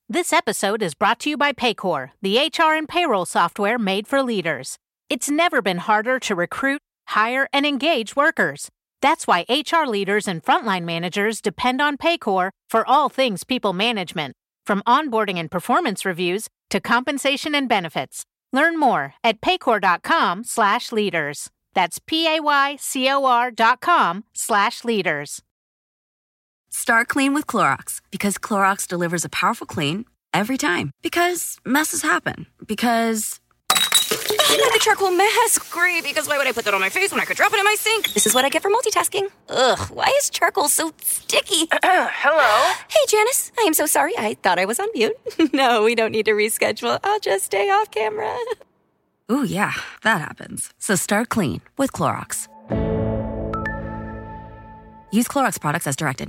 This episode is brought to you by Paycor, the HR and payroll software made for leaders. It's never been harder to recruit, hire, and engage workers. That's why HR leaders and frontline managers depend on Paycor for all things people management, from onboarding and performance reviews to compensation and benefits. Learn more at paycor.com/leaders. That's paycor.com/leaders. Start clean with Clorox, because Clorox delivers a powerful clean every time. Because messes happen. Because I need the charcoal mask. Great, because why would I put that on my face when I could drop it in my sink? This is what I get for multitasking. Ugh, why is charcoal so sticky? Hello? Hey, Janice. I am so sorry. I thought I was on mute. No, we don't need to reschedule. I'll just stay off camera. Ooh, yeah, that happens. So start clean with Clorox. Use Clorox products as directed.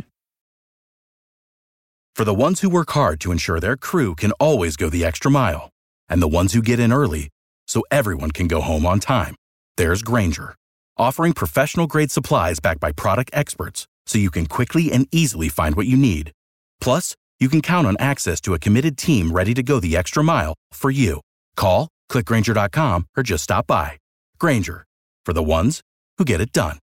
For the ones who work hard to ensure their crew can always go the extra mile, and the ones who get in early so everyone can go home on time, there's Grainger, offering professional-grade supplies backed by product experts so you can quickly and easily find what you need. Plus, you can count on access to a committed team ready to go the extra mile for you. Call, click Grainger.com, or just stop by. Grainger, for the ones who get it done.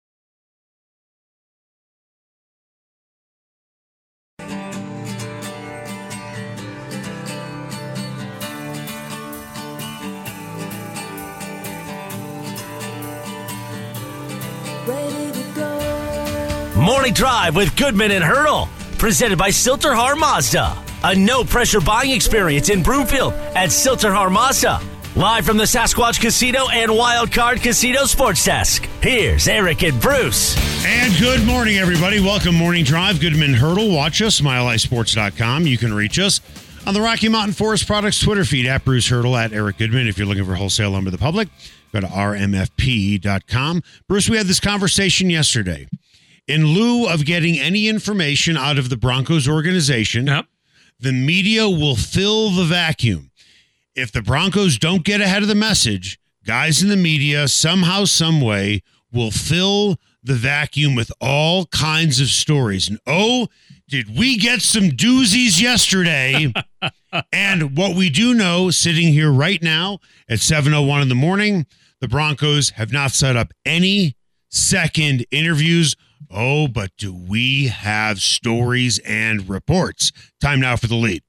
Morning Drive with Goodman and Hurdle, presented by Silterhar Mazda. A no-pressure buying experience in Broomfield at Silterhar Mazda. Live from the Sasquatch Casino and Wild Card Casino Sports Desk, here's Eric and Bruce. And good morning, everybody. Welcome, Morning Drive. Goodman Hurdle. Watch us, SmileEyeSports.com. You can reach us on the Rocky Mountain Forest Products Twitter feed, at Bruce Hurdle, at Eric Goodman. If you're looking for wholesale lumber to the public, go to rmfp.com. Bruce, we had this conversation yesterday. In lieu of getting any information out of the Broncos organization, the media will fill the vacuum. If the Broncos don't get ahead of the message, guys in the media, somehow, some way, will fill the vacuum with all kinds of stories. And did we get some doozies yesterday? And what we do know, sitting here right now at 7:01 in the morning, the Broncos have not set up any second interviews. But do we have stories and reports? Time now for The Lead.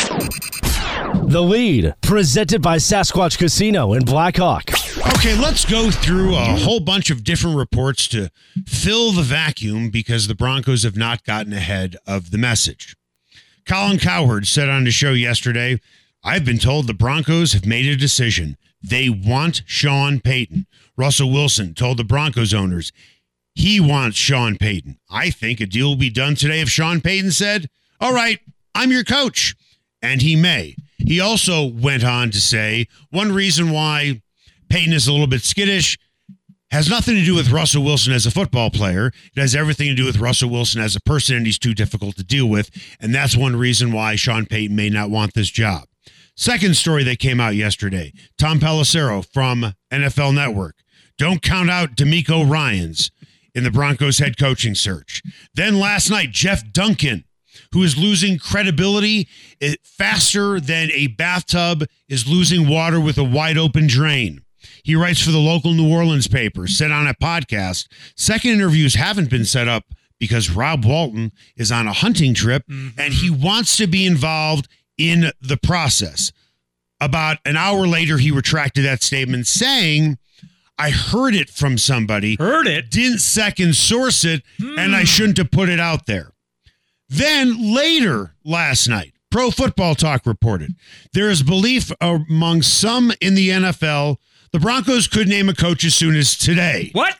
The Lead, presented by Sasquatch Casino in Blackhawk. Okay, let's go through a whole bunch of different reports to fill the vacuum because the Broncos have not gotten ahead of the message. Colin Cowherd said on the show yesterday, I've been told the Broncos have made a decision. They want Sean Payton. Russell Wilson told the Broncos owners he wants Sean Payton. I think a deal will be done today if Sean Payton said, all right, I'm your coach. And he may. He also went on to say one reason why Payton is a little bit skittish has nothing to do with Russell Wilson as a football player. It has everything to do with Russell Wilson as a person, and he's too difficult to deal with. And that's one reason why Sean Payton may not want this job. Second story that came out yesterday, Tom Pelissero from NFL Network. Don't count out DeMeco Ryans in the Broncos head coaching search. Then last night, Jeff Duncan, who is losing credibility faster than a bathtub is losing water with a wide open drain. He writes for the local New Orleans paper, said on a podcast, second interviews haven't been set up because Rob Walton is on a hunting trip and he wants to be involved in the process. About an hour later, he retracted that statement saying, I heard it from somebody. Heard it? Didn't second source it, and I shouldn't have put it out there. Then later last night, Pro Football Talk reported, there is belief among some in the NFL the Broncos could name a coach as soon as today. What?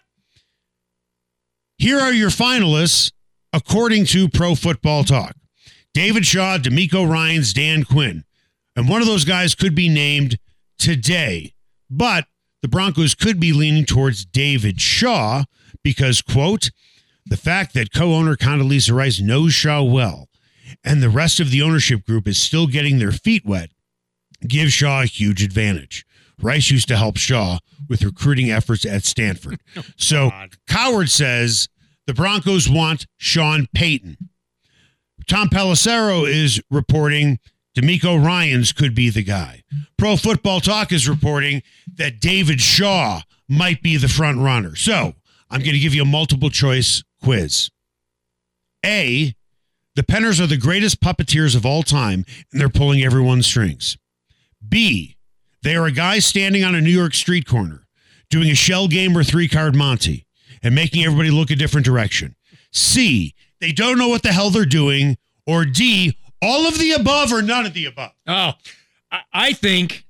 Here are your finalists, according to Pro Football Talk. David Shaw, DeMeco Ryans, Dan Quinn. And one of those guys could be named today. But the Broncos could be leaning towards David Shaw because, quote, the fact that co-owner Condoleezza Rice knows Shaw well and the rest of the ownership group is still getting their feet wet gives Shaw a huge advantage. Rice used to help Shaw with recruiting efforts at Stanford. So Cowherd says the Broncos want Sean Payton. Tom Pelissero is reporting D'Amico Ryans could be the guy. Pro Football Talk is reporting that David Shaw might be the front runner. So I'm going to give you a multiple choice quiz. A, the Penners are the greatest puppeteers of all time, and they're pulling everyone's strings. B, they are a guy standing on a New York street corner, doing a shell game or 3-card Monte, and making everybody look a different direction. C, they don't know what the hell they're doing. Or D, all of the above or none of the above. Oh, I think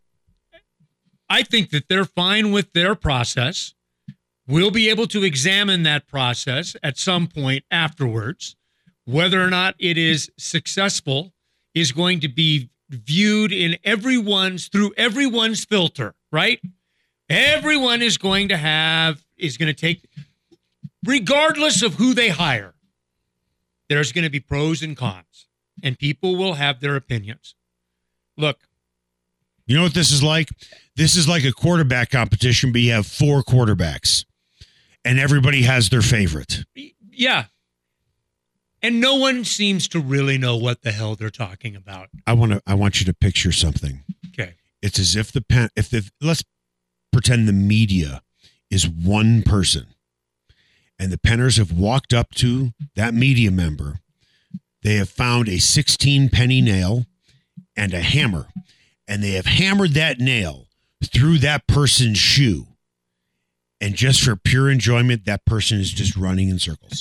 that they're fine with their process. We'll be able to examine that process at some point afterwards. Whether or not it is successful is going to be viewed through everyone's filter, right? Everyone is going to take, regardless of who they hire, there's going to be pros and cons, and people will have their opinions. Look. You know what this is like? This is like a quarterback competition, but you have 4 quarterbacks, and everybody has their favorite. Yeah. And no one seems to really know what the hell they're talking about. I want you to picture something. Okay. It's as if let's pretend the media is one person, and the Penners have walked up to that media member. They have found a 16-penny nail and a hammer, and they have hammered that nail through that person's shoe. And just for pure enjoyment, that person is just running in circles.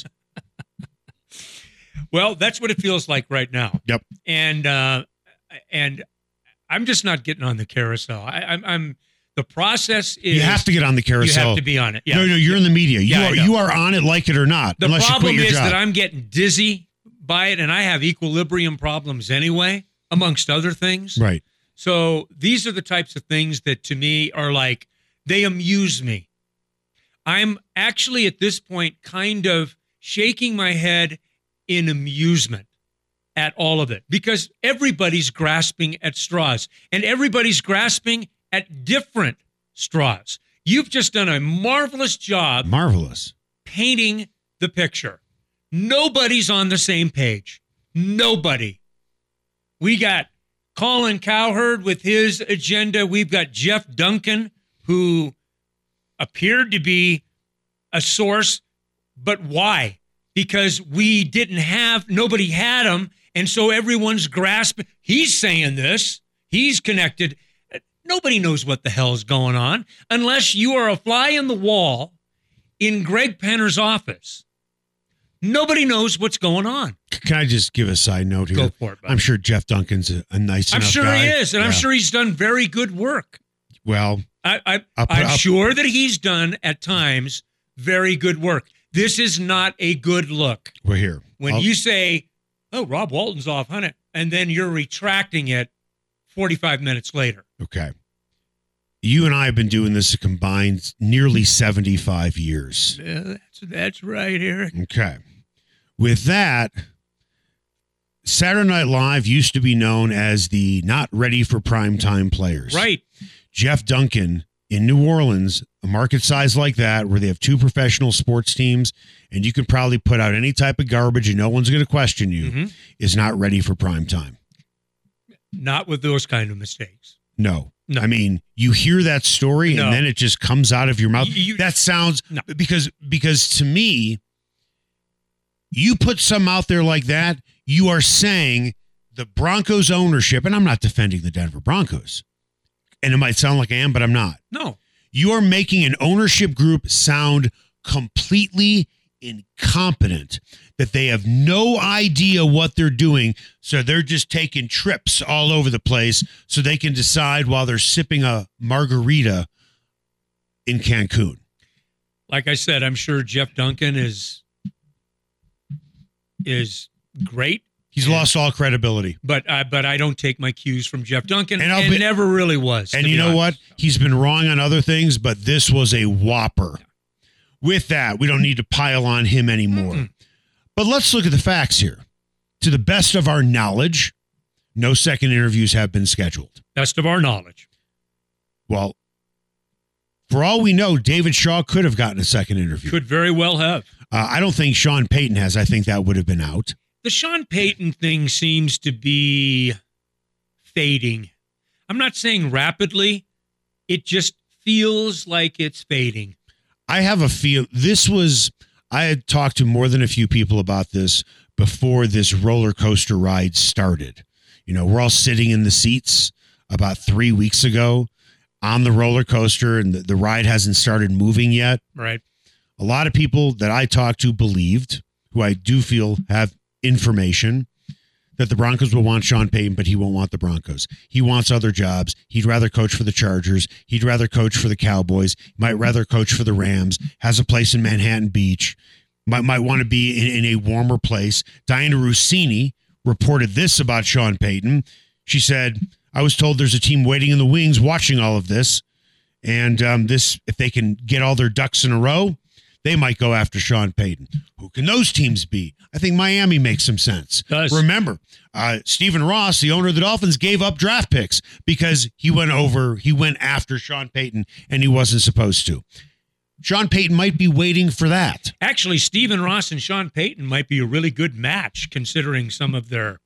Well, that's what it feels like right now. Yep. And I'm just not getting on the carousel. I'm the process is you have to get on the carousel. You have to be on it. Yeah. No, you're in the media. You are on it, like it or not. The unless problem you quit your is job. that I'm getting dizzy by it, and I have equilibrium problems anyway, amongst other things. Right. So these are the types of things that to me are like, they amuse me. I'm actually at this point kind of shaking my head in amusement at all of it, because everybody's grasping at straws, and everybody's grasping at different straws. You've just done a marvelous job. Marvelous. Painting the picture. Nobody's on the same page. Nobody. We got Colin Cowherd with his agenda. We've got Jeff Duncan, who appeared to be a source, but why? Because nobody had him, and so everyone's grasping. He's saying this. He's connected. Nobody knows what the hell is going on unless you are a fly in the wall in Greg Penner's office. Nobody knows what's going on. Can I just give a side note here? Go for it, buddy. I'm sure Jeff Duncan's a nice enough guy. I'm sure he is, and I'm sure he's done very good work. Well, I'm sure that he's done at times very good work. This is not a good look. We're here. When you say, oh, Rob Walton's off on it, and then you're retracting it 45 minutes later. Okay. You and I have been doing this a combined nearly 75 years. That's right, Eric. Okay. With that, Saturday Night Live used to be known as the not ready for primetime players. Right. Jeff Duncan in New Orleans, a market size like that, where they have 2 professional sports teams, and you can probably put out any type of garbage and no one's going to question you, is not ready for primetime. Not with those kind of mistakes. No. I mean, you hear that story and then it just comes out of your mouth. That sounds because to me, you put some out there like that, you are saying the Broncos ownership, and I'm not defending the Denver Broncos, and it might sound like I am, but I'm not. No. You are making an ownership group sound completely incompetent, that they have no idea what they're doing, so they're just taking trips all over the place so they can decide while they're sipping a margarita in Cancun. Like I said, I'm sure Jeff Duncan is great. He's lost all credibility. But I don't take my cues from Jeff Duncan, and never really was. And you know what? He's been wrong on other things, but this was a whopper. With that, we don't need to pile on him anymore. Mm-mm. But let's look at the facts here. To the best of our knowledge, no second interviews have been scheduled. Best of our knowledge. Well, for all we know, David Shaw could have gotten a second interview. Could very well have. I don't think Sean Payton has. I think that would have been out. The Sean Payton thing seems to be fading. I'm not saying rapidly. It just feels like it's fading. I have a feel I had talked to more than a few people about this before this roller coaster ride started. We're all sitting in the seats about 3 weeks ago on the roller coaster, and the ride hasn't started moving yet. Right. A lot of people that I talked to believed, who I do feel have information, that the Broncos will want Sean Payton, but he won't want the Broncos. He wants other jobs. He'd rather coach for the Chargers. He'd rather coach for the Cowboys. He might rather coach for the Rams. Has a place in Manhattan Beach. Might want to be in a warmer place. Diana Rossini reported this about Sean Payton. She said, I was told there's a team waiting in the wings watching all of this. And if they can get all their ducks in a row, they might go after Sean Payton. Who can those teams be? I think Miami makes some sense. Does. Remember, Stephen Ross, the owner of the Dolphins, gave up draft picks because he went after Sean Payton, and he wasn't supposed to. Sean Payton might be waiting for that. Actually, Stephen Ross and Sean Payton might be a really good match, considering some of their.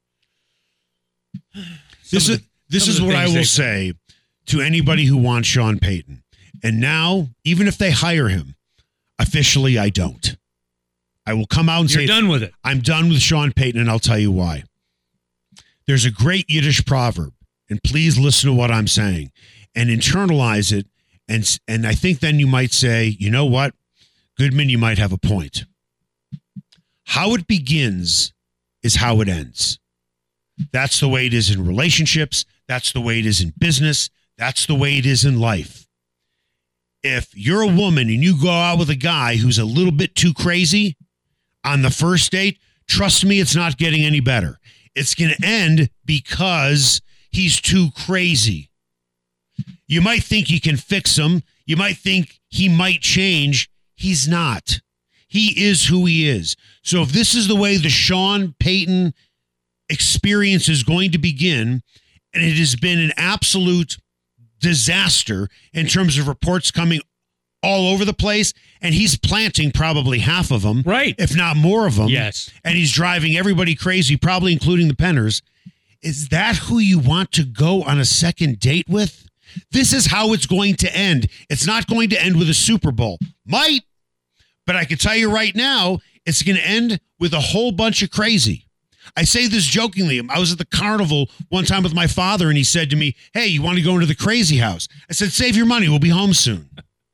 This is what I will say to anybody who wants Sean Payton. And now, even if they hire him, officially, I don't. I will come out and say, you're done with it. I'm done with Sean Payton, and I'll tell you why. There's a great Yiddish proverb, and please listen to what I'm saying and internalize it. And I think then you might say, you know what, Goodman, you might have a point. How it begins is how it ends. That's the way it is in relationships. That's the way it is in business. That's the way it is in life. If you're a woman and you go out with a guy who's a little bit too crazy on the first date, trust me, it's not getting any better. It's going to end because he's too crazy. You might think you can fix him. You might think he might change. He's not. He is who he is. So if this is the way the Sean Payton experience is going to begin, and it has been an absolute disaster in terms of reports coming all over the place, and he's planting probably half of them, right? If not more of them. Yes. And he's driving everybody crazy, probably including the Penners. Is that who you want to go on a second date with? This is how it's going to end. It's not going to end with a Super Bowl. Might, but I can tell you right now, it's going to end with a whole bunch of crazy. I say this jokingly. I was at the carnival one time with my father, and he said to me, hey, you want to go into the crazy house? I said, save your money. We'll be home soon.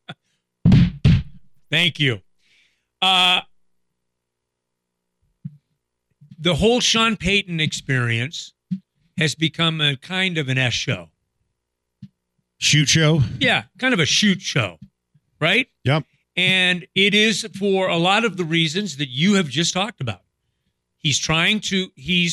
Thank you. The whole Sean Payton experience has become a kind of an S show. Shoot show? Yeah, kind of a shoot show, right? Yep. And it is for a lot of the reasons that you have just talked about. He's trying to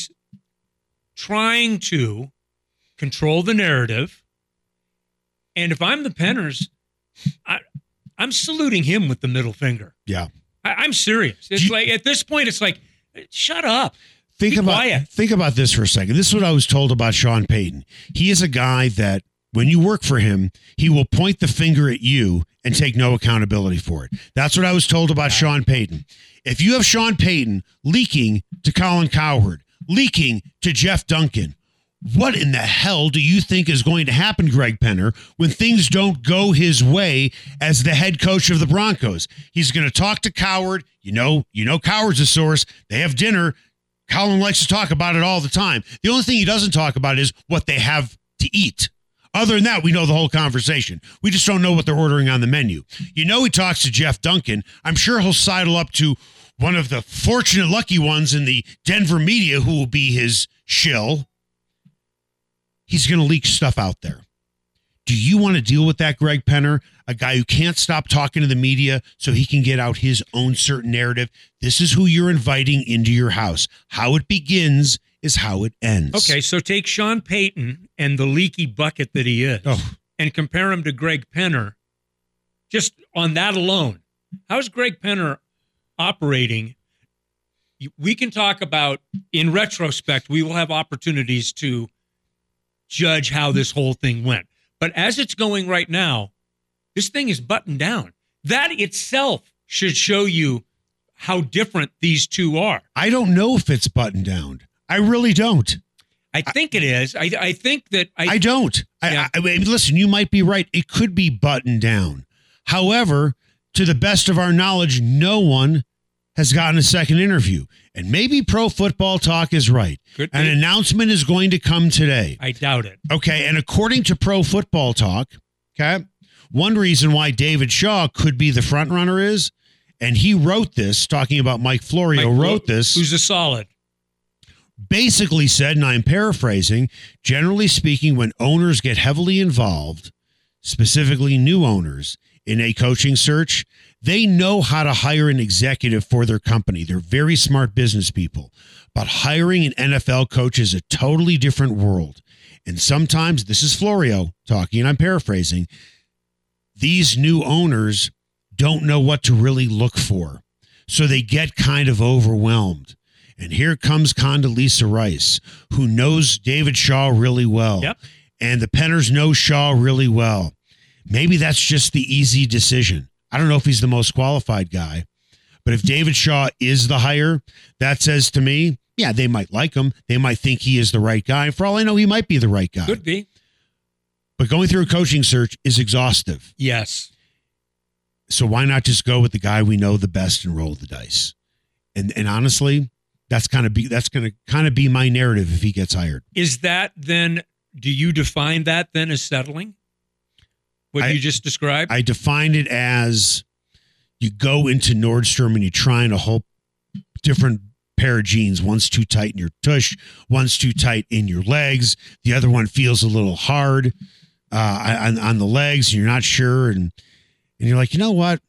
control the narrative. And if I'm the Penners, I'm saluting him with the middle finger. Yeah. I'm serious. It's like, at this point, it's like, shut up. Be quiet. Think about this for a second. This is what I was told about Sean Payton. He is a guy that when you work for him, he will point the finger at you and take no accountability for it. That's what I was told about Sean Payton. If you have Sean Payton leaking to Colin Cowherd, leaking to Jeff Duncan, what in the hell do you think is going to happen, Greg Penner, when things don't go his way as the head coach of the Broncos? He's going to talk to Cowherd. You know Cowherd's a source. They have dinner. Colin likes to talk about it all the time. The only thing he doesn't talk about is what they have to eat. Other than that, we know the whole conversation. We just don't know what they're ordering on the menu. He talks to Jeff Duncan. I'm sure he'll sidle up to one of the fortunate lucky ones in the Denver media who will be his shill. He's going to leak stuff out there. Do you want to deal with that, Greg Penner? A guy who can't stop talking to the media so he can get out his own certain narrative. This is who you're inviting into your house. How it begins is how it ends. Okay, so take Sean Payton and the leaky bucket that he is and compare him to Greg Penner. Just on that alone, how is Greg Penner operating? We can talk about, in retrospect, we will have opportunities to judge how this whole thing went. But as it's going right now, this thing is buttoned down. That itself should show you how different these two are. I don't know if it's buttoned down. I really don't. I think it is. I think that I don't. Yeah. I mean, listen, you might be right. It could be buttoned down. However, to the best of our knowledge, no one has gotten a second interview. And maybe Pro Football Talk is right. Could be. An announcement is going to come today. I doubt it. Okay, and according to Pro Football Talk, okay, one reason why David Shaw could be the front runner is, and he wrote this, talking about Mike Florio, wrote this. Who's a solid. Basically said, and I'm paraphrasing, generally speaking, when owners get heavily involved, specifically new owners, in a coaching search, they know how to hire an executive for their company. They're very smart business people. But hiring an NFL coach is a totally different world. And sometimes, this is Florio talking, and I'm paraphrasing, these new owners don't know what to really look for. So they get kind of overwhelmed. And here comes Condoleezza Rice, who knows David Shaw really well. Yep. And the Penners know Shaw really well. Maybe that's just the easy decision. I don't know if he's the most qualified guy, but if David Shaw is the hire, that says to me, yeah, they might like him. They might think he is the right guy. For all I know, he might be the right guy. Could be. But going through a coaching search is exhaustive. Yes. So why not just go with the guy we know the best and roll the dice? And honestly, that's going to kind of be my narrative if he gets hired. Is that then, do you define that then as settling? What you just described? I define it as you go into Nordstrom and you try on a whole different pair of jeans. One's too tight in your tush. One's too tight in your legs. The other one feels a little hard on the legs. And you're not sure. And you're like, you know what?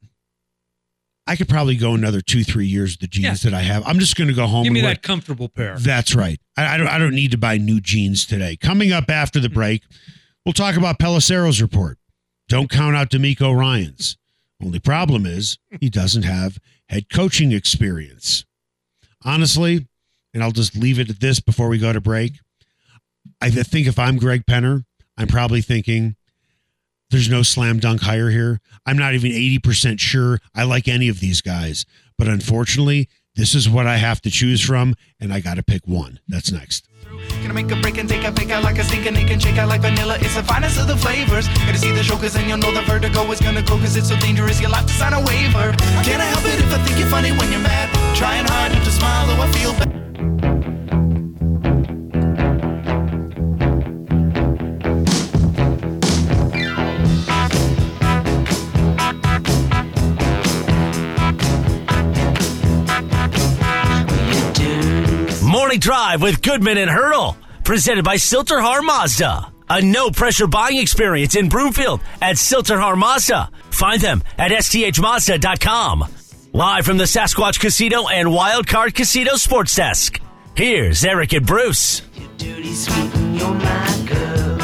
I could probably go another 2-3 years with the jeans that I have. I'm just going to go home. Give me that comfortable pair. That's right. I don't need to buy new jeans today. Coming up after the break, we'll talk about Pelissero's report. Don't count out D'Amico Ryans. Only problem is he doesn't have head coaching experience. Honestly, and I'll just leave it at this before we go to break, I think if I'm Greg Penner, I'm probably thinking there's no slam dunk hire here. I'm not even 80% sure I like any of these guys. But unfortunately, this is what I have to choose from, and I got to pick one. That's next. Gonna make a break and take a pick out like a sneak and it can shake out like vanilla. It's the finest of the flavors. Gotta see the show cause then you'll know the vertigo is gonna go cause it's so dangerous you'll have to sign a waiver. Can't I help it if I think you're funny when you're mad? Trying hard not to smile though I feel bad. Morning Drive with Goodman and Hurdle, presented by Silterhar Mazda. A no-pressure buying experience in Broomfield at Silterhar Mazda. Find them at sthmazda.com. Live from the Sasquatch Casino and Wildcard Casino Sports Desk. Here's Eric and Bruce. You're dirty sweet and you're my girl.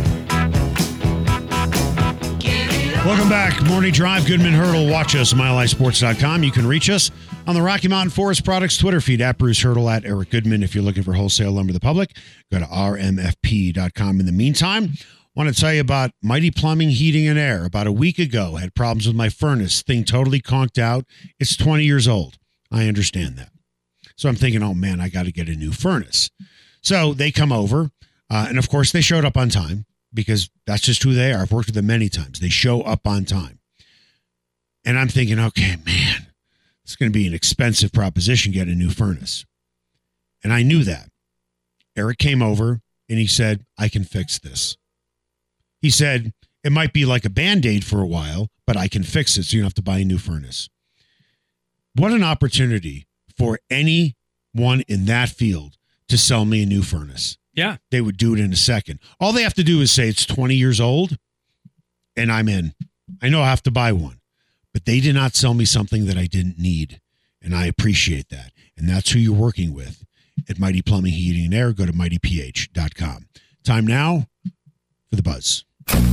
Welcome back. Morning Drive, Goodman Hurdle. Watch us, MileHighSports.com. You can reach us on the Rocky Mountain Forest Products Twitter feed, at Bruce Hurdle, at Eric Goodman. If you're looking for wholesale lumber to the public, go to rmfp.com. In the meantime, want to tell you about Mighty Plumbing, Heating, and Air. About a week ago, had problems with my furnace. Thing totally conked out. It's 20 years old. I understand that. So I'm thinking, oh, man, I got to get a new furnace. So they come over, and, of course, they showed up on time because that's just who they are. I've worked with them many times. They show up on time. And I'm thinking, okay, man, it's going to be an expensive proposition, get a new furnace. And I knew that. Eric came over and he said, I can fix this. He said, it might be like a Band-Aid for a while, but I can fix it so you don't have to buy a new furnace. What an opportunity for anyone in that field to sell me a new furnace. Yeah. They would do it in a second. All they have to do is say it's 20 years old and I'm in. I know I have to buy one. But they did not sell me something that I didn't need, and I appreciate that. And that's who you're working with at Mighty Plumbing, Heating, and Air. Go to mightyph.com. Time now for The Buzz.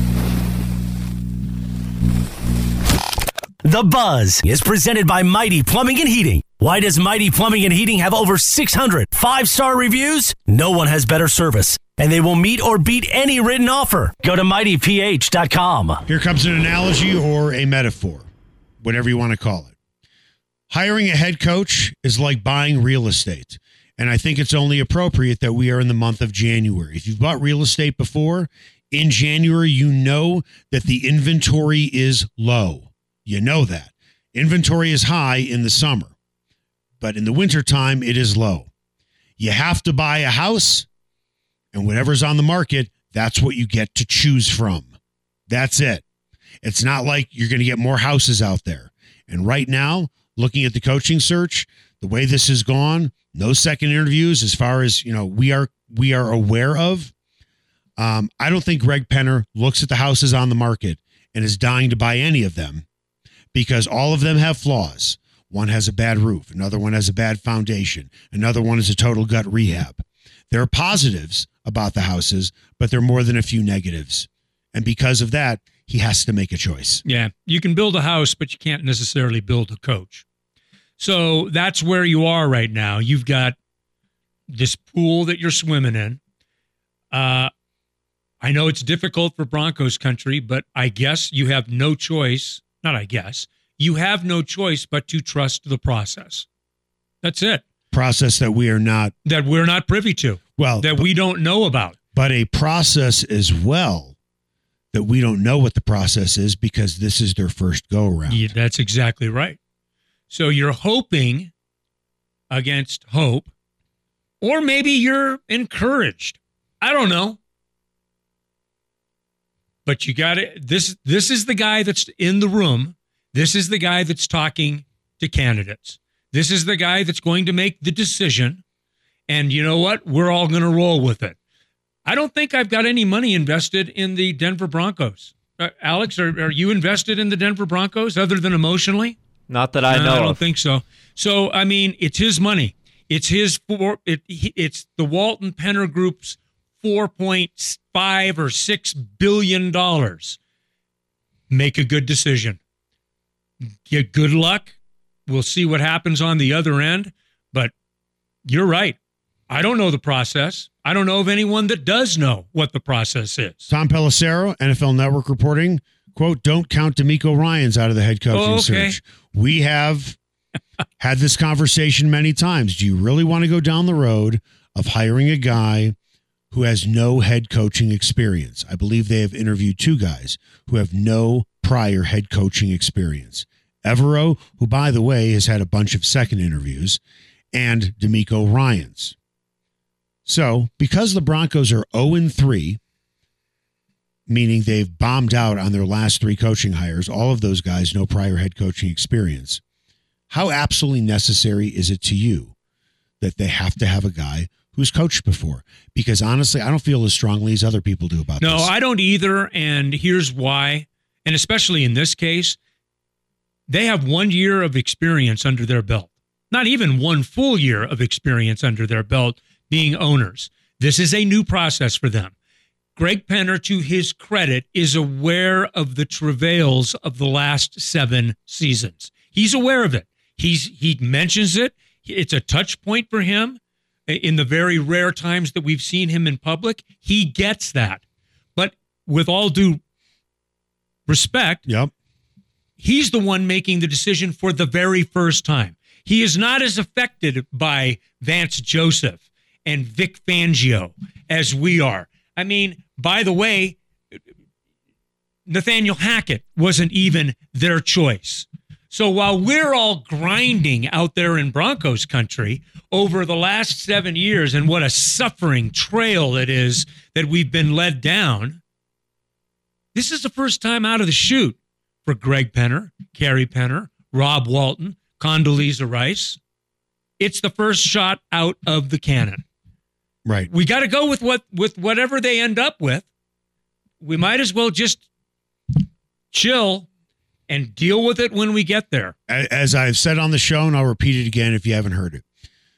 The Buzz is presented by Mighty Plumbing and Heating. Why does Mighty Plumbing and Heating have over 600 5-star reviews? No one has better service, and they will meet or beat any written offer. Go to mightyph.com. Here comes an analogy or a metaphor, whatever you want to call it. Hiring a head coach is like buying real estate. And I think it's only appropriate that we are in the month of January. If you've bought real estate before, in January, you know that the inventory is low. You know that. Inventory is high in the summer, but in the wintertime, it is low. You have to buy a house, and whatever's on the market, that's what you get to choose from. That's it. It's not like you're going to get more houses out there. And right now, looking at the coaching search, the way this has gone, no second interviews as far as, we are aware of. I don't think Greg Penner looks at the houses on the market and is dying to buy any of them because all of them have flaws. One has a bad roof. Another one has a bad foundation. Another one is a total gut rehab. There are positives about the houses, but there are more than a few negatives. And because of that, he has to make a choice. Yeah, you can build a house, but you can't necessarily build a coach. So that's where you are right now. You've got this pool that you're swimming in. I know it's difficult for Broncos country, but I guess you have no choice. Not I guess. You have no choice but to trust the process. That's it. Process that we're not privy to. Well, that we don't know about. But a process as well that we don't know what the process is because this is their first go around. Yeah, that's exactly right. So you're hoping against hope, or maybe you're encouraged. I don't know. But you got to, this is the guy that's in the room. This is the guy that's talking to candidates. This is the guy that's going to make the decision. And you know what? We're all going to roll with it. I don't think I've got any money invested in the Denver Broncos. Alex, are you invested in the Denver Broncos other than emotionally? Not that I know I don't of. think so. So, I mean, it's his money. It's his it's the Walton Penner Group's $4.5 or $6 billion. Make a good decision. Get good luck. We'll see what happens on the other end. But you're right. I don't know the process. I don't know of anyone that does know what the process is. Tom Pelissero, NFL Network reporting, quote, don't count DeMeco Ryans out of the head coaching search. We have had this conversation many times. Do you really want to go down the road of hiring a guy who has no head coaching experience? I believe they have interviewed two guys who have no prior head coaching experience. Evero, who, by the way, has had a bunch of second interviews, and DeMeco Ryans. So, because the Broncos are 0-3, meaning they've bombed out on their last three coaching hires, all of those guys, no prior head coaching experience, how absolutely necessary is it to you that they have to have a guy who's coached before? Because honestly, I don't feel as strongly as other people do about this. No, I don't either, and here's why. And especially in this case, they have 1 year of experience under their belt. Not even one full year of experience under their belt being owners. This is a new process for them. Greg Penner, to his credit, is aware of the travails of the last 7 seasons. He's aware of it. He mentions it. It's a touch point for him in the very rare times that we've seen him in public. He gets that. But with all due respect, he's the one making the decision for the very first time. He is not as affected by Vance Joseph and Vic Fangio as we are. I mean, by the way, Nathaniel Hackett wasn't even their choice. So while we're all grinding out there in Broncos country over the last 7 years and what a suffering trail it is that we've been led down, this is the first time out of the chute for Greg Penner, Gary Penner, Rob Walton, Condoleezza Rice. It's the first shot out of the cannon. Right. We got to go with whatever they end up with. We might as well just chill and deal with it when we get there. As I've said on the show, and I'll repeat it again if you haven't heard it.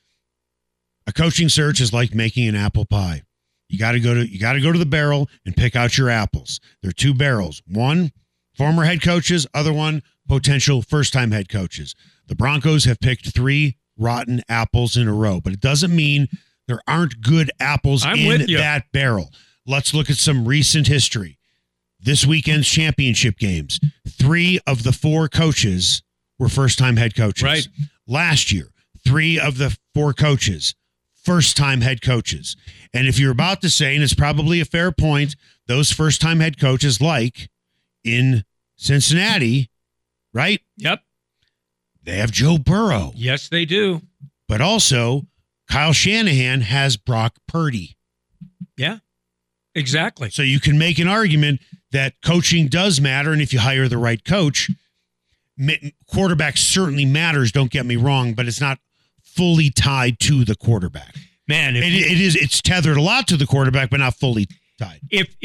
A coaching search is like making an apple pie. You got to go to the barrel and pick out your apples. There are 2 barrels. One, former head coaches, other one, potential first-time head coaches. The Broncos have picked 3 rotten apples in a row, but it doesn't mean there aren't good apples in that barrel. Let's look at some recent history. This weekend's championship games, 3 of the 4 coaches were first-time head coaches. Right. Last year, 3 of the 4 coaches, first-time head coaches. And if you're about to say, and it's probably a fair point, those first-time head coaches, like in Cincinnati, right? Yep. They have Joe Burrow. Yes, they do. But also, Kyle Shanahan has Brock Purdy. Yeah, exactly. So you can make an argument that coaching does matter, and if you hire the right coach, quarterback certainly matters, don't get me wrong, but it's not fully tied to the quarterback. Man, it's tethered a lot to the quarterback, but not fully tied.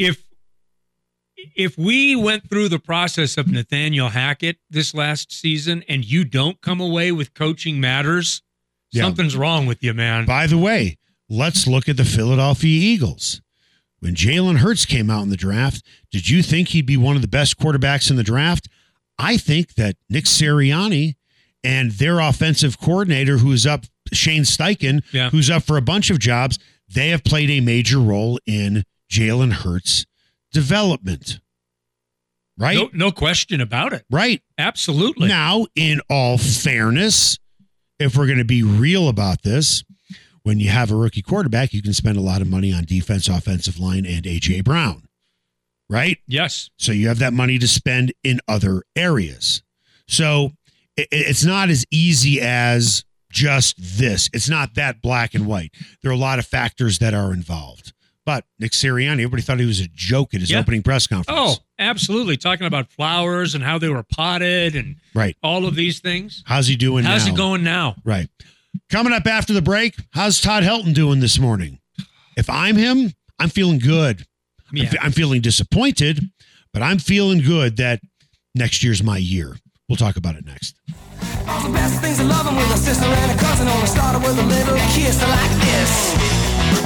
If we went through the process of Nathaniel Hackett this last season and you don't come away with coaching matters, something's wrong with you, man. By the way, let's look at the Philadelphia Eagles. When Jalen Hurts came out in the draft, did you think he'd be one of the best quarterbacks in the draft? I think that Nick Sirianni and their offensive coordinator, who's up, Shane Steichen, who's up for a bunch of jobs, they have played a major role in Jalen Hurts' development. Right? No question about it. Right. Absolutely. Now, in all fairness, if we're going to be real about this, when you have a rookie quarterback, you can spend a lot of money on defense, offensive line, and A.J. Brown. Right? Yes. So you have that money to spend in other areas. So it's not as easy as just this. It's not that black and white. There are a lot of factors that are involved. But Nick Sirianni, everybody thought he was a joke at his opening press conference. Oh, absolutely. Talking about flowers and how they were potted and all of these things. How's he doing now? How's it going now? Right. Coming up after the break, how's Todd Helton doing this morning? If I'm him, I'm feeling good. Yeah. I'm feeling disappointed, but I'm feeling good that next year's my year. We'll talk about it next. All the best things of loving with a sister and a cousin. Only started with a little kiss like this.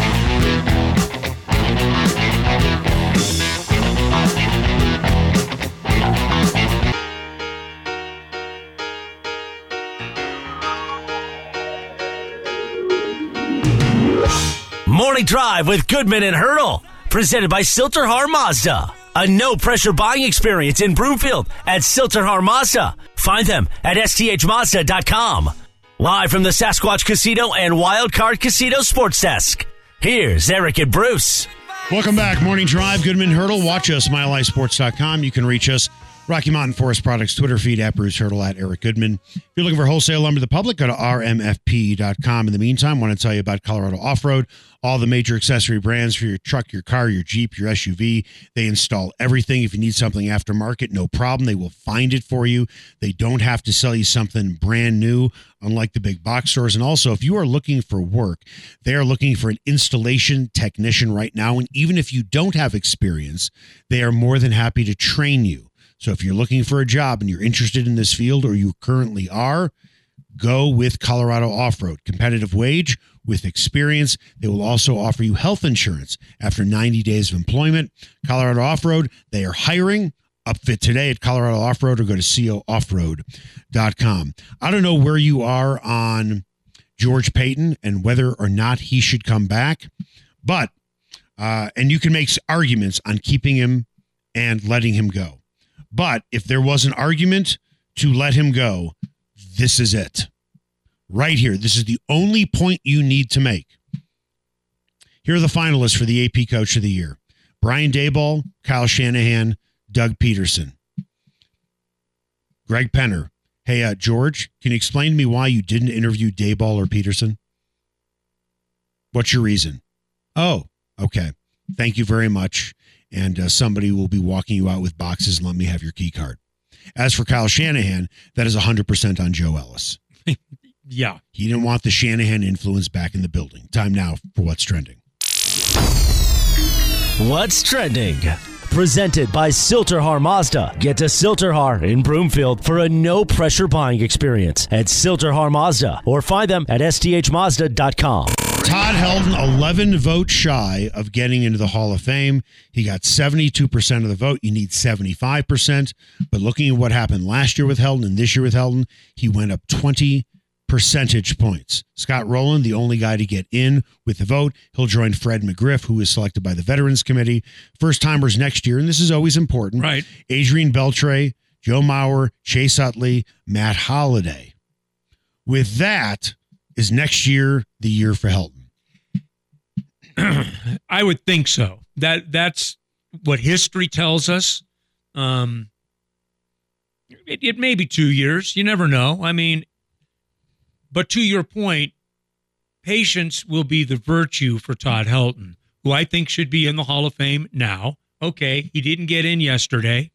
Morning Drive with Goodman and Hurdle. Presented by Silterhar Mazda. A no-pressure buying experience in Broomfield at Silterhar Mazda. Find them at sthmazda.com. Live from the Sasquatch Casino and Wildcard Casino Sports Desk. Here's Eric and Bruce. Welcome back. Morning Drive, Goodman Hurdle. Watch us, milehighsports.com. You can reach us, Rocky Mountain Forest Products Twitter feed, at Bruce Hurdle, at Eric Goodman. If you're looking for wholesale lumber to the public, go to rmfp.com. In the meantime, I want to tell you about Colorado Off-Road. All the major accessory brands for your truck, your car, your Jeep, your SUV. They install everything. If you need something aftermarket, no problem. They will find it for you. They don't have to sell you something brand new, unlike the big box stores. And also, if you are looking for work, they are looking for an installation technician right now. And even if you don't have experience, they are more than happy to train you. So if you're looking for a job and you're interested in this field, or you currently are, go with Colorado Off-Road. Competitive wage with experience. They will also offer you health insurance after 90 days of employment. Colorado Off-Road, they are hiring. Upfit today at Colorado Off-Road, or go to cooffroad.com. I don't know where you are on George Paton and whether or not he should come back, but and you can make arguments on keeping him and letting him go. But if there was an argument to let him go, this is it. Right here. This is the only point you need to make. Here are the finalists for the AP Coach of the Year: Brian Daboll, Kyle Shanahan, Doug Peterson. Greg Penner. Hey, George, can you explain to me why you didn't interview Daboll or Peterson? What's your reason? Oh, okay. Thank you very much. And somebody will be walking you out with boxes and let me have your key card. As for Kyle Shanahan, that is 100% on Joe Ellis. Yeah. He didn't want the Shanahan influence back in the building. Time now for What's Trending. What's Trending? Presented by Silterhar Mazda. Get to Silterhar in Broomfield for a no-pressure buying experience at Silterhar Mazda, or find them at sthmazda.com. Todd Helton, 11 votes shy of getting into the Hall of Fame. He got 72% of the vote. You need 75%. But looking at what happened last year with Helton and this year with Helton, he went up 20 percentage points. Scott Rowland, the only guy to get in with the vote. He'll join Fred McGriff, who is selected by the Veterans Committee. First-timers next year, and this is always important. Right. Adrian Beltre, Joe Mauer, Chase Utley, Matt Holliday. With that, is next year the year for Helton? I would think so. That's what history tells us. It may be 2 years. You never know. I mean, but to your point, patience will be the virtue for Todd Helton, who I think should be in the Hall of Fame now. Okay, he didn't get in yesterday.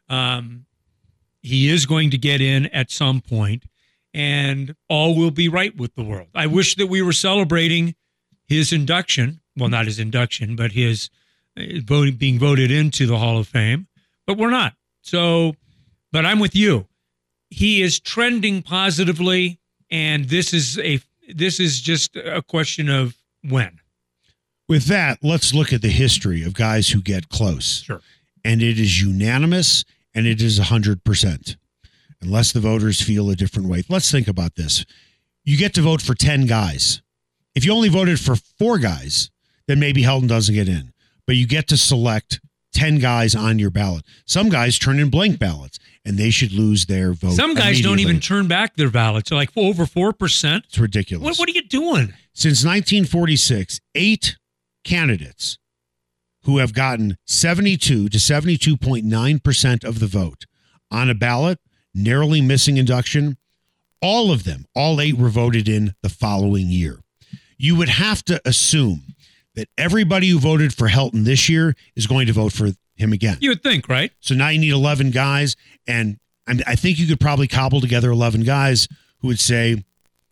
He is going to get in at some point, and all will be right with the world. I wish that we were celebrating his induction. Well, not his induction, but his being voted into the Hall of Fame. But we're not. So, but I'm with you. He is trending positively, and this is just a question of when. With that, let's look at the history of guys who get close. Sure. And it is unanimous, and it is 100%, unless the voters feel a different way. Let's think about this. You get to vote for 10 guys. If you only voted for 4 guys, then maybe Helton doesn't get in. But you get to select 10 guys on your ballot. Some guys turn in blank ballots, and they should lose their vote. Some guys don't even turn back their ballots. They're like over 4%. It's ridiculous. What are you doing? Since 1946, 8 candidates who have gotten 72 to 72.9% of the vote on a ballot, narrowly missing induction, all of them, all 8 were voted in the following year. You would have to assume that everybody who voted for Helton this year is going to vote for him again. You would think, right? So now you need 11 guys, and I think you could probably cobble together 11 guys who would say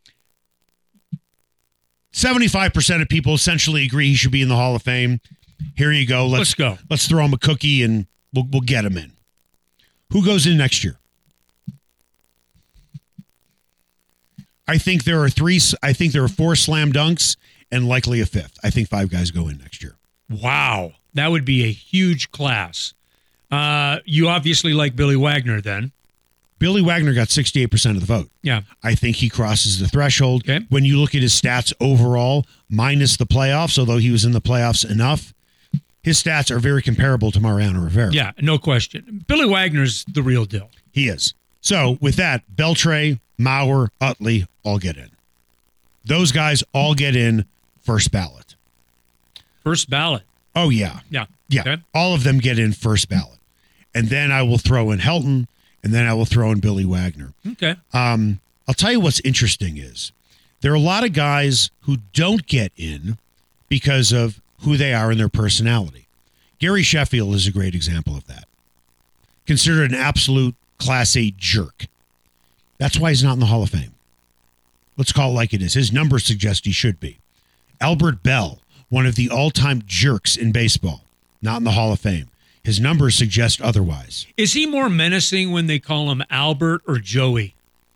75% of people essentially agree he should be in the Hall of Fame. Here you go. Let's go. Let's throw him a cookie, and we'll get him in. Who goes in next year? I think there are 4 slam dunks and likely a 5th. I think 5 guys go in next year. Wow. That would be a huge class. You obviously like Billy Wagner then. Billy Wagner got 68% of the vote. Yeah. I think he crosses the threshold. Okay. When you look at his stats overall, minus the playoffs, although he was in the playoffs enough, his stats are very comparable to Mariano Rivera. Yeah, no question. Billy Wagner's the real deal. He is. So with that, Beltre, Mauer, Utley all get in. Those guys all get in first ballot. First ballot. Oh, yeah. Yeah. Yeah. Okay. All of them get in first ballot. And then I will throw in Helton, and then I will throw in Billy Wagner. Okay. I'll tell you what's interesting is there are a lot of guys who don't get in because of who they are and their personality. Gary Sheffield is a great example of that. Considered an absolute Class A jerk. That's why he's not in the Hall of Fame. Let's call it like it is. His numbers suggest he should be. Albert Bell, one of the all-time jerks in baseball, not in the Hall of Fame. His numbers suggest otherwise. Is he more menacing when they call him Albert or Joey?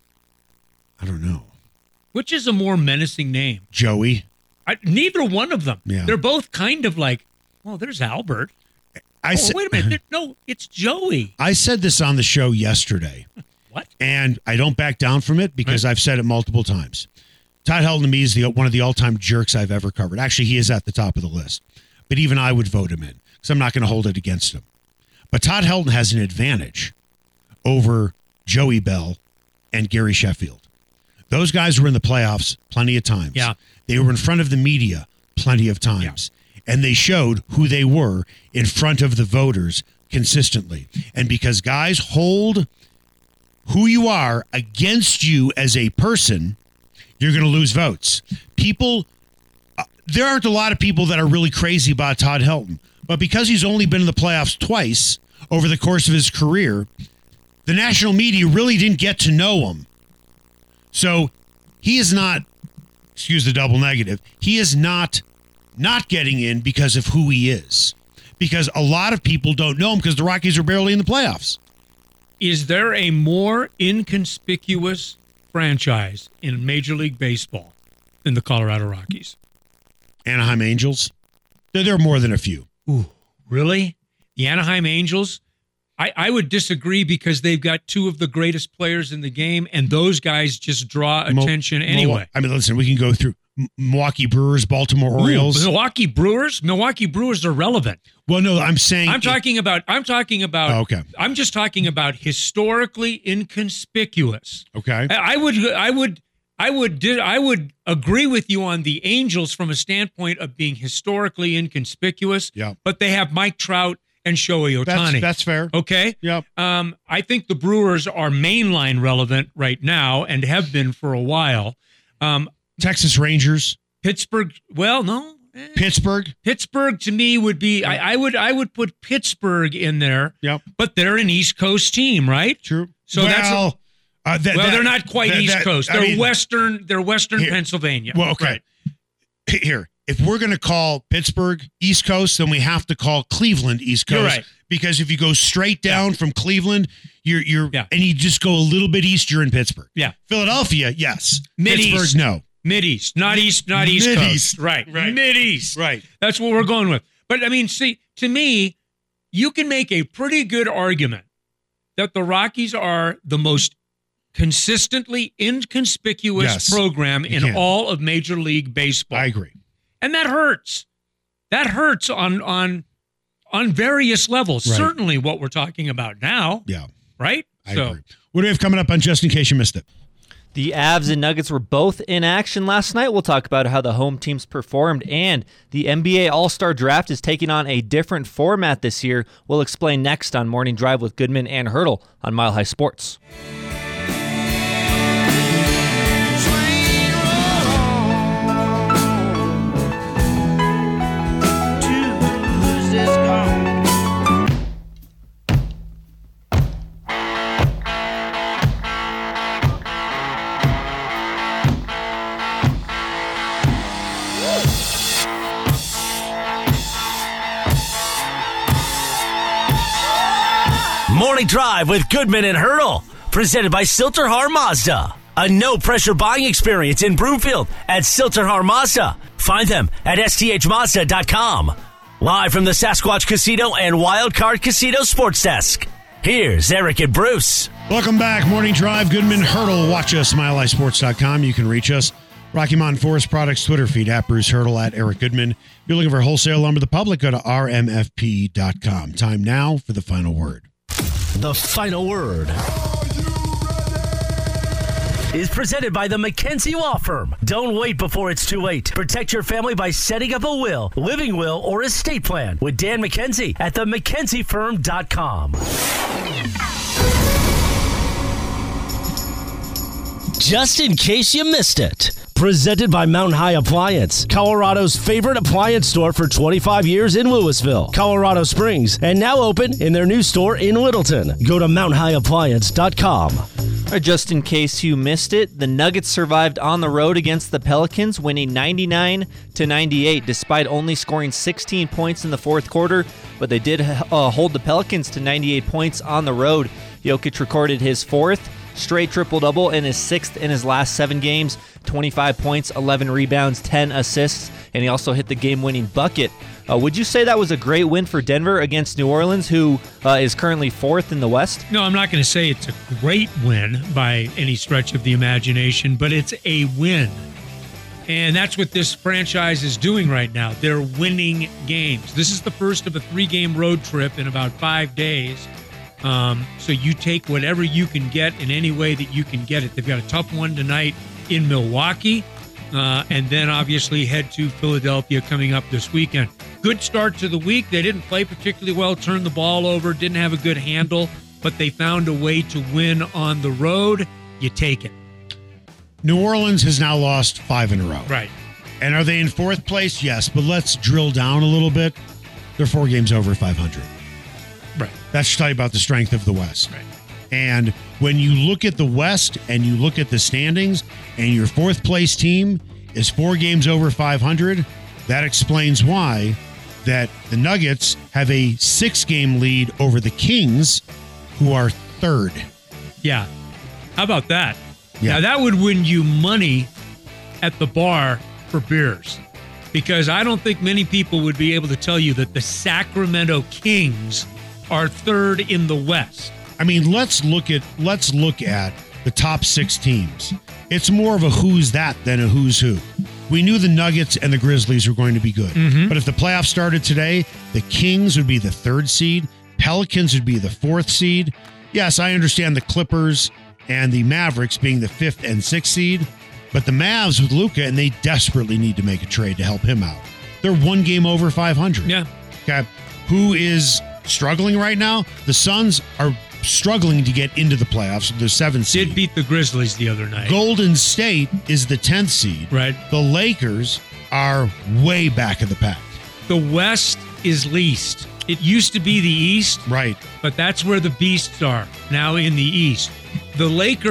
I don't know. Which is a more menacing name? Joey. Neither one of them. Yeah. They're both kind of like, well, there's Albert. Wait a minute. No, it's Joey. I said this on the show yesterday. What? And I don't back down from it because I've said it multiple times. Todd Helton to me is one of the all-time jerks I've ever covered. Actually, he is at the top of the list. But even I would vote him in because I'm not going to hold it against him. But Todd Helton has an advantage over Joey Bell and Gary Sheffield. Those guys were in the playoffs plenty of times. Yeah. They were in front of the media plenty of times. Yeah. And they showed who they were in front of the voters consistently. And because guys hold who you are against you as a person, you're going to lose votes. People, there aren't a lot of people that are really crazy about Todd Helton. But because he's only been in the playoffs twice over the course of his career, the national media really didn't get to know him. So he is not, excuse the double negative, he is not getting in because of who he is. Because a lot of people don't know him because the Rockies are barely in the playoffs. Is there a more inconspicuous franchise in Major League Baseball than the Colorado Rockies? Anaheim Angels? There are more than a few. Ooh, really? The Anaheim Angels? I would disagree because they've got 2 of the greatest players in the game, and those guys just draw attention anyway. I mean, listen, we can go through. Milwaukee Brewers, Baltimore Orioles. Milwaukee Brewers are relevant. Well, no, I'm saying I'm talking about. Oh, okay. I'm just talking about historically inconspicuous. Okay. I would agree with you on the Angels from a standpoint of being historically inconspicuous. Yeah. But they have Mike Trout and Shohei Ohtani. That's fair. Okay. Yep. I think the Brewers are mainline relevant right now and have been for a while. Texas Rangers. Pittsburgh. Well, no. Pittsburgh to me would be. I would put Pittsburgh in there. Yep. But they're an East Coast team, right? True. So they're not quite East Coast. They're Western. They're Western here, Pennsylvania. Well, okay. Right. Here, if we're going to call Pittsburgh East Coast, then we have to call Cleveland East Coast. You're right. Because if you go straight down from Cleveland, you're and you just go a little bit east, you're in Pittsburgh. Yeah. Philadelphia, yes. Mid-East. Pittsburgh, no. Mid-East, not East Coast. Right. Mid-East. Right. That's what we're going with. But I mean, see, to me, you can make a pretty good argument that the Rockies are the most consistently inconspicuous program in all of Major League Baseball. I agree. And that hurts. That hurts on various levels. Right. Certainly what we're talking about now. Yeah. Right? I agree. What do we have coming up on Just in Case You Missed It? The Avs and Nuggets were both in action last night. We'll talk about how the home teams performed, and the NBA All-Star Draft is taking on a different format this year. We'll explain next on Morning Drive with Goodman and Hurdle on Mile High Sports. Morning Drive with Goodman and Hurdle, presented by Silterhar Mazda. A no-pressure buying experience in Broomfield at Silterhar Mazda. Find them at sthmazda.com. Live from the Sasquatch Casino and Wildcard Casino Sports Desk, here's Eric and Bruce. Welcome back. Morning Drive, Goodman, Hurdle. Watch us, milehighsports.com. You can reach us. Rocky Mountain Forest Products Twitter feed at Bruce Hurdle, at Eric Goodman. If you're looking for wholesale lumber to the public, go to rmfp.com. Time now for the final word. The final word is presented by the McKenzie Law Firm. Don't wait before it's too late. Protect your family by setting up a will, living will, or estate plan with Dan McKenzie at themckenziefirm.com. Just in case you missed it. Presented by Mountain High Appliance, Colorado's favorite appliance store for 25 years in Louisville, Colorado Springs, and now open in their new store in Littleton. Go to mountainhighappliance.com. All right, just in case you missed it, the Nuggets survived on the road against the Pelicans, winning 99-98, despite only scoring 16 points in the fourth quarter. But they did hold the Pelicans to 98 points on the road. Jokic recorded his fourth straight triple-double and his sixth in his last 7 games. 25 points, 11 rebounds, 10 assists, and he also hit the game-winning bucket. Would you say that was a great win for Denver against New Orleans, who is currently 4th in the West? No, I'm not going to say it's a great win by any stretch of the imagination, but it's a win. And that's what this franchise is doing right now. They're winning games. This is the first of a 3-game road trip in about 5 days. So you take whatever you can get in any way that you can get it. They've got a tough one tonight in Milwaukee, and then obviously head to Philadelphia coming up this weekend. Good start to the week. They didn't play particularly well, turned the ball over, didn't have a good handle, but they found a way to win on the road. You take it. New Orleans has now lost 5 in a row. Right. And are they in 4th place? Yes, but let's drill down a little bit. They're 4 games over 500. Right. That should tell you about the strength of the West. Right. And when you look at the West and you look at the standings and your 4th place team is 4 games over 500, that explains why that the Nuggets have a 6-game lead over the Kings, who are 3rd. Yeah. How about that? Yeah. Now, that would win you money at the bar for beers, because I don't think many people would be able to tell you that the Sacramento Kings are 3rd in the West. I mean, let's look at the top 6 teams. It's more of a who's that than a who's who. We knew the Nuggets and the Grizzlies were going to be good. Mm-hmm. But if the playoffs started today, the Kings would be the 3rd seed. Pelicans would be the 4th seed. Yes, I understand the Clippers and the Mavericks being the 5th and 6th seed. But the Mavs with Luka, and they desperately need to make a trade to help him out. They're 1 game over 500. Yeah. Okay. Who is struggling right now? The Suns are struggling to get into the playoffs. They're 7th seed. Did beat the Grizzlies the other night. Golden State is the 10th seed. Right. The Lakers are way back of the pack. The West is least. It used to be the East. Right. But that's where the beasts are now in the East. The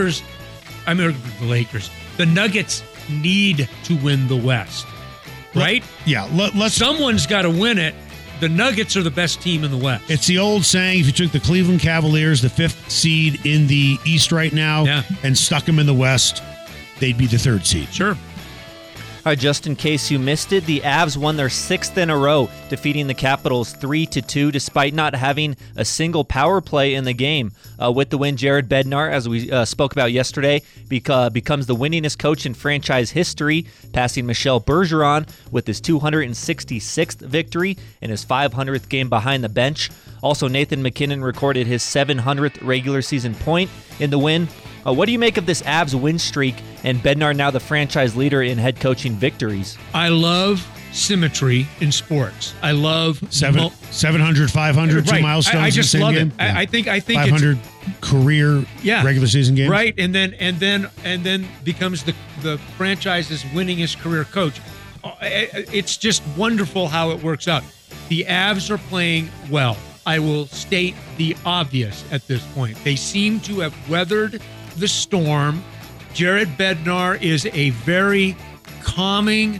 Nuggets need to win the West. Right? Yeah. Someone's got to win it. The Nuggets are the best team in the West. It's the old saying, if you took the Cleveland Cavaliers, the 5th seed in the East right now, and stuck them in the West, they'd be the 3rd seed. Sure. All right, just in case you missed it, the Avs won their 6th in a row, defeating the Capitals 3-2, despite not having a single power play in the game. With the win, Jared Bednar, as we spoke about yesterday, becomes the winningest coach in franchise history, passing Michel Bergeron with his 266th victory and his 500th game behind the bench. Also, Nathan MacKinnon recorded his 700th regular season point in the win. What do you make of this Avs win streak and Bednar now the franchise leader in head coaching victories? I love symmetry in sports. I love 700, 500, right. 2 milestones. I just in the same love game. it. Yeah. I think 500 career regular season games. Right, and then becomes the franchise's winningest career coach. It's just wonderful how it works out. The Avs are playing well. I will state the obvious at this point. They seem to have weathered the storm. Jared Bednar is a very calming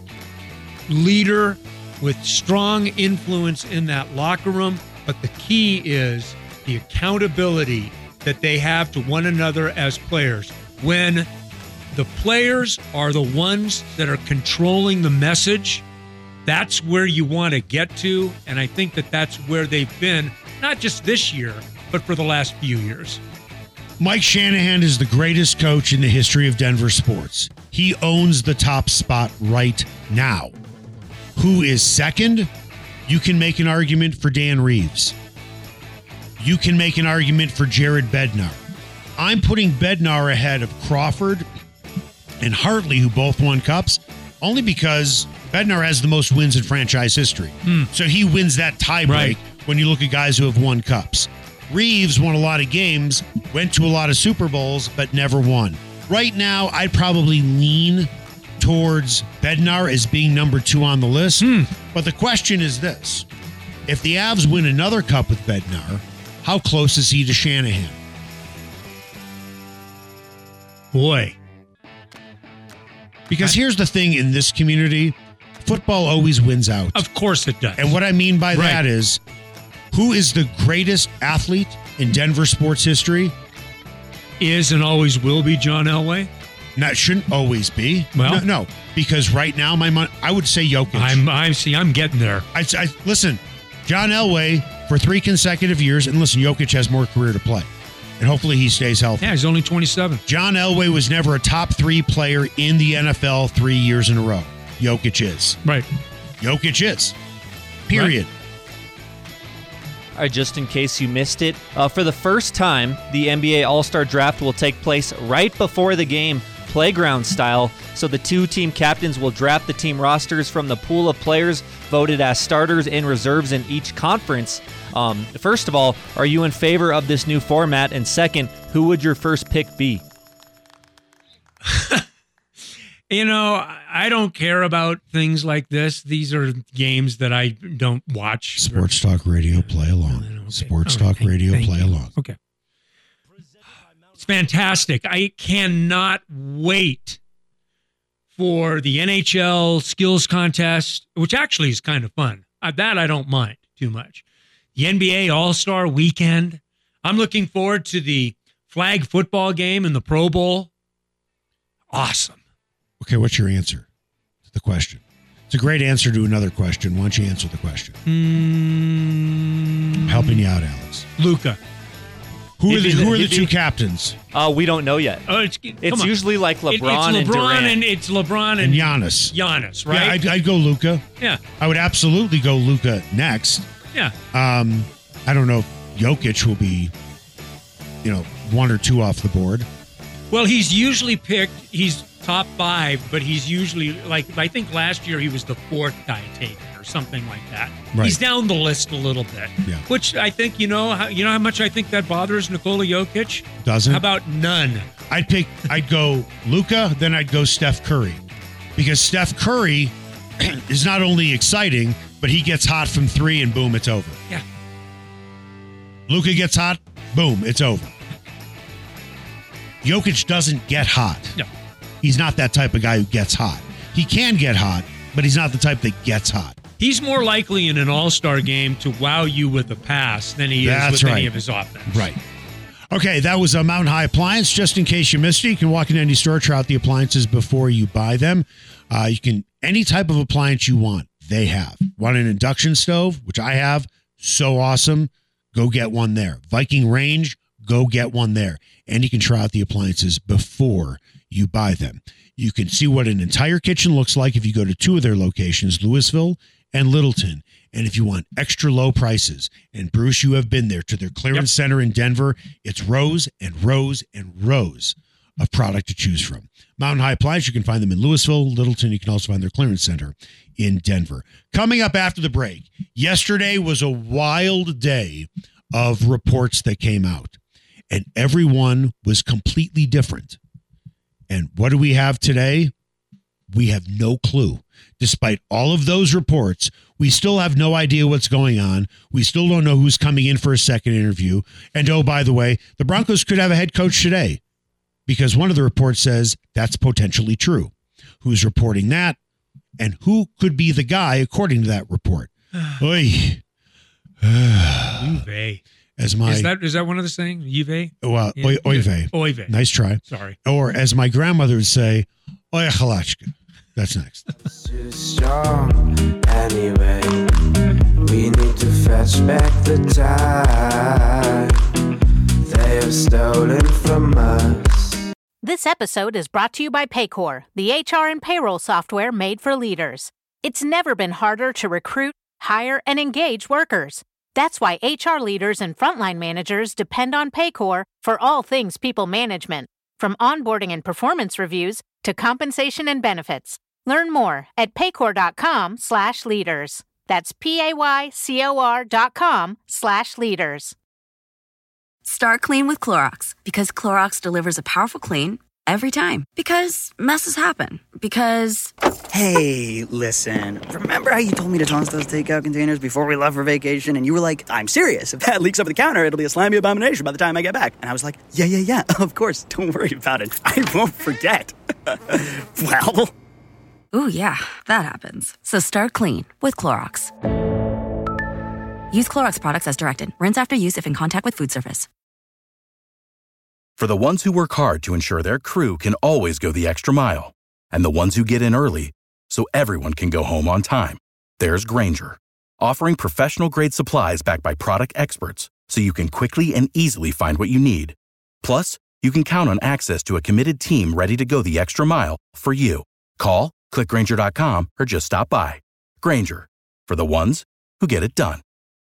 leader with strong influence in that locker room. But the key is the accountability that they have to one another as players. When the players are the ones that are controlling the message, that's where you want to get to. And I think that that's where they've been, not just this year, but for the last few years. Mike Shanahan is the greatest coach in the history of Denver sports. He owns the top spot right now. Who is second? You can make an argument for Dan Reeves. You can make an argument for Jared Bednar. I'm putting Bednar ahead of Crawford and Hartley, who both won cups, only because Bednar has the most wins in franchise history. So he wins that tiebreak when you look at guys who have won cups. Reeves won a lot of games, went to a lot of Super Bowls, but never won. Right now, I'd probably lean towards Bednar as being number 2 on the list. But the question is this. If the Avs win another cup with Bednar, how close is he to Shanahan? Boy. Because here's the thing in this community, football always wins out. Of course it does. And what I mean by that is, who is the greatest athlete in Denver sports history? Is and always will be John Elway. That shouldn't always be. Well, no, because right now I would say Jokic. I'm getting there. I listen, John Elway for 3 consecutive years, and listen, Jokic has more career to play, and hopefully he stays healthy. Yeah, he's only 27. John Elway was never a top 3 player in the NFL 3 years in a row. Jokic is. Right. Jokic is. Period. Right. All right, just in case you missed it, for the first time, the NBA All-Star Draft will take place right before the game, playground style. So the 2 team captains will draft the team rosters from the pool of players voted as starters and reserves in each conference. First of all, are you in favor of this new format? And second, who would your first pick be? You know, I don't care about things like this. These are games that I don't watch. Sports Talk Radio, play along. Okay. Sports Talk Radio, play along. Okay. It's fantastic. I cannot wait for the NHL skills contest, which actually is kind of fun. That I don't mind too much. The NBA All-Star Weekend. I'm looking forward to the flag football game and the Pro Bowl. Awesome. Okay, what's your answer to the question? It's a great answer to another question. Why don't you answer the question? I'm helping you out, Alex. Luka. Who are the two captains? We don't know yet. Oh, it's usually like LeBron it's and Durant. It's LeBron and Giannis. Giannis, right? Yeah, I'd go Luka. Yeah. I would absolutely go Luka next. Yeah. I don't know if Jokic will be, one or two off the board. Well, he's usually picked. He's top 5, but he's usually I think last year he was the 4th guy taken or something like that. Right. He's down the list a little bit. Yeah. Which I think how much I think that bothers Nikola Jokic? Doesn't? How about none? I'd go Luka, then I'd go Steph Curry. Because Steph Curry is not only exciting, but he gets hot from 3 and boom, it's over. Yeah. Luka gets hot, boom, it's over. Jokic doesn't get hot. No. He's not that type of guy who gets hot. He can get hot, but he's not the type that gets hot. He's more likely in an all-star game to wow you with a pass than he is with any of his offense. Right. Okay, that was a Mountain High Appliance. Just in case you missed it, you can walk in any store, try out the appliances before you buy them. You can, any type of appliance you want, they have. Want an induction stove, which I have, so awesome, go get one there. Viking Range, go get one there. And you can try out the appliances before you buy them. You can see what an entire kitchen looks like if you go to 2 of their locations, Louisville and Littleton. And if you want extra low prices, and Bruce, you have been there to their clearance center in Denver, it's rows and rows and rows of product to choose from. Mountain High Appliance, you can find them in Louisville, Littleton. You can also find their clearance center in Denver. Coming up after the break, yesterday was a wild day of reports that came out, and everyone was completely different. And what do we have today? We have no clue. Despite all of those reports, we still have no idea what's going on. We still don't know who's coming in for a second interview. And oh, by the way, the Broncos could have a head coach today because one of the reports says that's potentially true. Who's reporting that? And who could be the guy according to that report? Oy. Juve. As my, is that one of the sayings? Juve? Well, Yeah. oive. Oive. Nice try. Sorry. Or as my grandmother would say, oya chalachka. That's next. Too strong anyway. We need to fetch back the time they have stolen from us. This episode is brought to you by Paycor, the HR and payroll software made for leaders. It's never been harder to recruit, hire, and engage workers. That's why HR leaders and frontline managers depend on Paycor for all things people management, from onboarding and performance reviews to compensation and benefits. Learn more at paycor.com/leaders. That's paycor.com/leaders. Start clean with Clorox because Clorox delivers a powerful clean every time. Because messes happen. Because... Hey, listen. Remember how you told me to toss those takeout containers before we left for vacation? And you were like, I'm serious. If that leaks over the counter, it'll be a slimy abomination by the time I get back. And I was like, yeah, of course. Don't worry about it. I won't forget. Well... Ooh, yeah, that happens. So start clean with Clorox. Use Clorox products as directed. Rinse after use if in contact with food surface. For the ones who work hard to ensure their crew can always go the extra mile, and the ones who get in early so everyone can go home on time, there's Grainger, offering professional-grade supplies backed by product experts so you can quickly and easily find what you need. Plus, you can count on access to a committed team ready to go the extra mile for you. Call, click Grainger.com, or just stop by. Grainger, for the ones who get it done.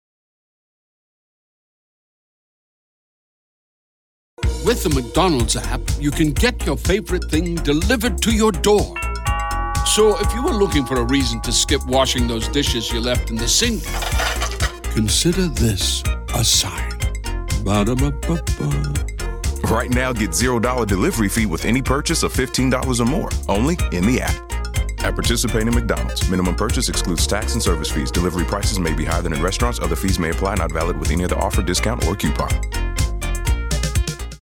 With the McDonald's app, you can get your favorite thing delivered to your door. So if you were looking for a reason to skip washing those dishes you left in the sink, consider this a sign. Ba-da-ba-ba-ba. Right now, get $0 delivery fee with any purchase of $15 or more, only in the app. At participating McDonald's, minimum purchase excludes tax and service fees. Delivery prices may be higher than in restaurants. Other fees may apply, not valid with any other offer, discount, or coupon.